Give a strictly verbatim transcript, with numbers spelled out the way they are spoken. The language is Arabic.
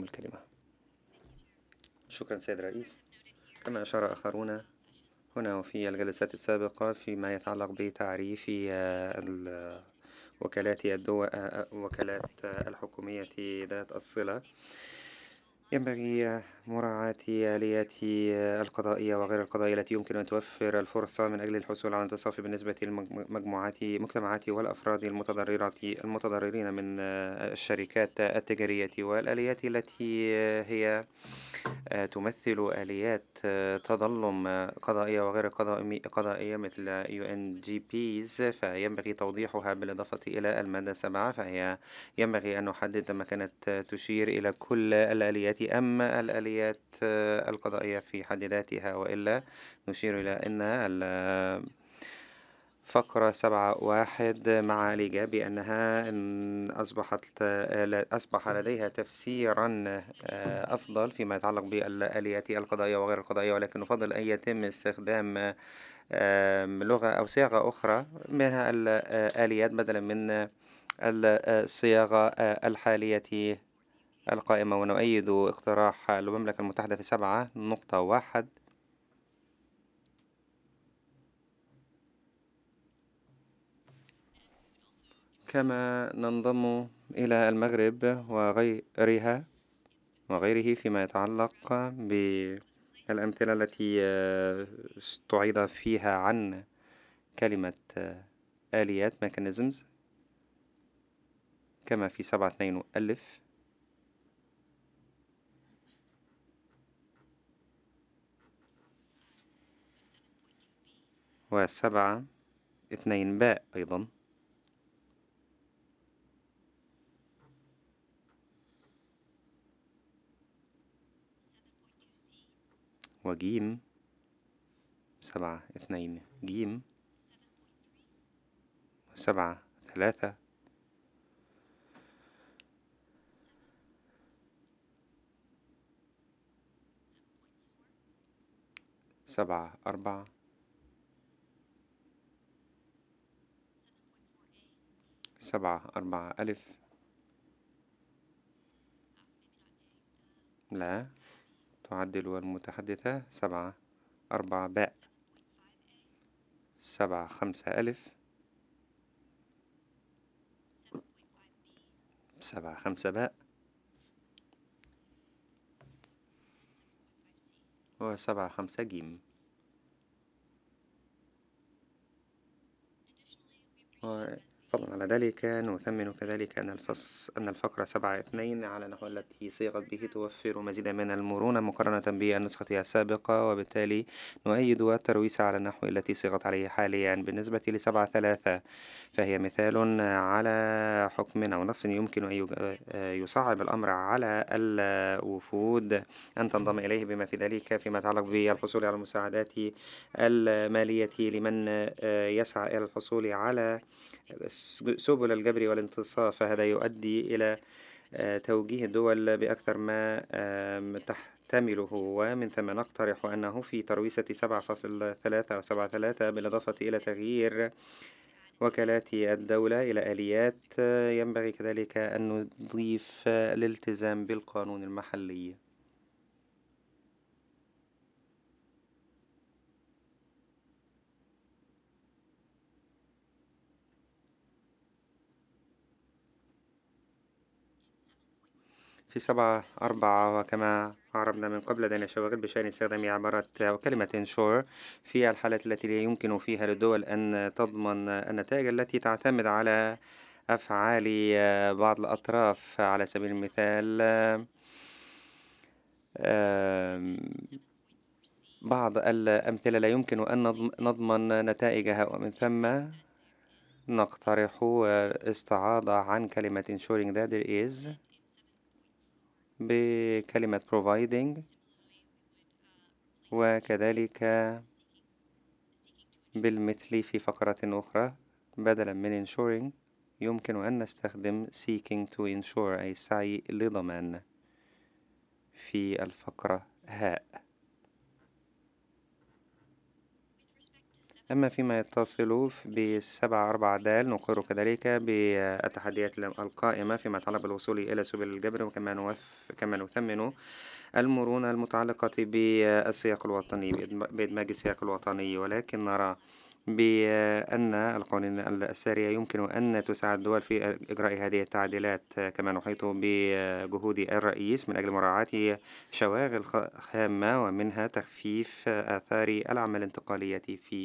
لكم الكلمة. شكرا سيد الرئيس. كما أشار آخرون هنا وفي الجلسات السابقة فيما يتعلق بتعريف آه، ال- وكالات الدول وكالات الحكومية ذات الصلة، ينبغي مراعاة آليات القضائية وغير القضائية التي يمكن أن توفر الفرصة من أجل الحصول على الانتصاف بالنسبة للمجموعات مجتمعات والأفراد المتضررة المتضررين من الشركات التجارية، والآليات التي هي تمثل آليات تظلم قضائية وغير قضائمي- قضائية مثل يو إن جي بيز، فينبغي توضيحها بالإضافة إلى المادة سبعة، فهي ينبغي أن نحدد لما كانت تشير إلى كل الآليات أم الآليات القضائية في حد ذاتها، وإلا نشير إلى أن ال- فقرة سبعة واحد مع الإيجاب بأنها إن أصبحت أصبح لديها تفسيرا آه، أفضل فيما يتعلق بالآليات القضائية وغير القضائية، ولكن نفضل أن يتم استخدام آم، لغة أو صياغة أخرى منها الآليات بدلا من الصياغة آه، الحالية القائمة. ونؤيد اقتراح المملكة المتحدة في سبعة نقطة واحد. كما ننضم إلى المغرب وغيرها وغيره فيما يتعلق بالأمثلة التي آه، استعيض فيها عن كلمة آه، آليات mechanisms، كما في سبعة اثنين ألف وسبعة اثنين باء أيضا وجيم سبعة اثنين جيم وسبعة ثلاثة سبعة أربعة سبعة أربعة ألف. لا، تعدل المتحدثة سبعة أربعة باء سبعة خمسة ألف سبعة خمسة باء وسبعة خمسة جيم. وفضلا على ذلك نثمن كذلك أن الفص أن الفقرة سبعة اثنين على النحو التي صيغت به توفر مزيدا من المرونة مقارنة بالنسخة السابقة، وبالتالي نؤيد الترويس على النحو التي صيغت عليه حاليا. بالنسبة لسبعة ثلاثة فهي مثال على حكم أو نص يمكن أن يصعب الأمر على الوفود أن تنضم إليه، بما في ذلك فيما يتعلق بالحصول على المساعدات المالية لمن يسعى إلى الحصول على سبل الجبر والانتصاف. فهذا يؤدي إلى آه، توجيه الدول بأكثر ما آم، تحتمله، ومن ثم نقترح أنه في ترويسة سبعة فاصل ثلاثة أو سبعة ثلاثة بالإضافة إلى تغيير وكالات الدولة إلى آليات، آه، ينبغي كذلك أن نضيف آه، الالتزام بالقانون المحلي. في سبعة أربعة وكما عرفنا من قبل لدينا شواغل بشأن استخدام عبارة أو كلمة ensure في الحالات التي لا يمكن فيها للدول أن تضمن النتائج التي تعتمد على أفعال بعض الأطراف. على سبيل المثال آم، بعض الأمثلة لا يمكن أن نضم- نضمن نتائجها، ومن ثم نقترح استعاضة عن كلمة ensuring that there is بكلمة providing، وكذلك بالمثل في فقرة أخرى بدلا من ensuring يمكن أن نستخدم seeking to ensure أي السعي لضمان في الفقرة هاء. أما فيما يتصل بسبعة أربعة د نقر كذلك بالتحديات القائمة فيما يتعلق بالوصول إلى سبل الجبر، وكما نوف... كما نثمن المرونة المتعلقة بالسياق الوطني بإدماج السياق الوطني، ولكن نرى بأن القوانين السارية يمكن أن تساعد الدول في إجراء هذه التعديلات، كما نحيط بجهود الرئيس من أجل مراعاة شواغل خامة ومنها تخفيف آثار الأعمال الانتقالية في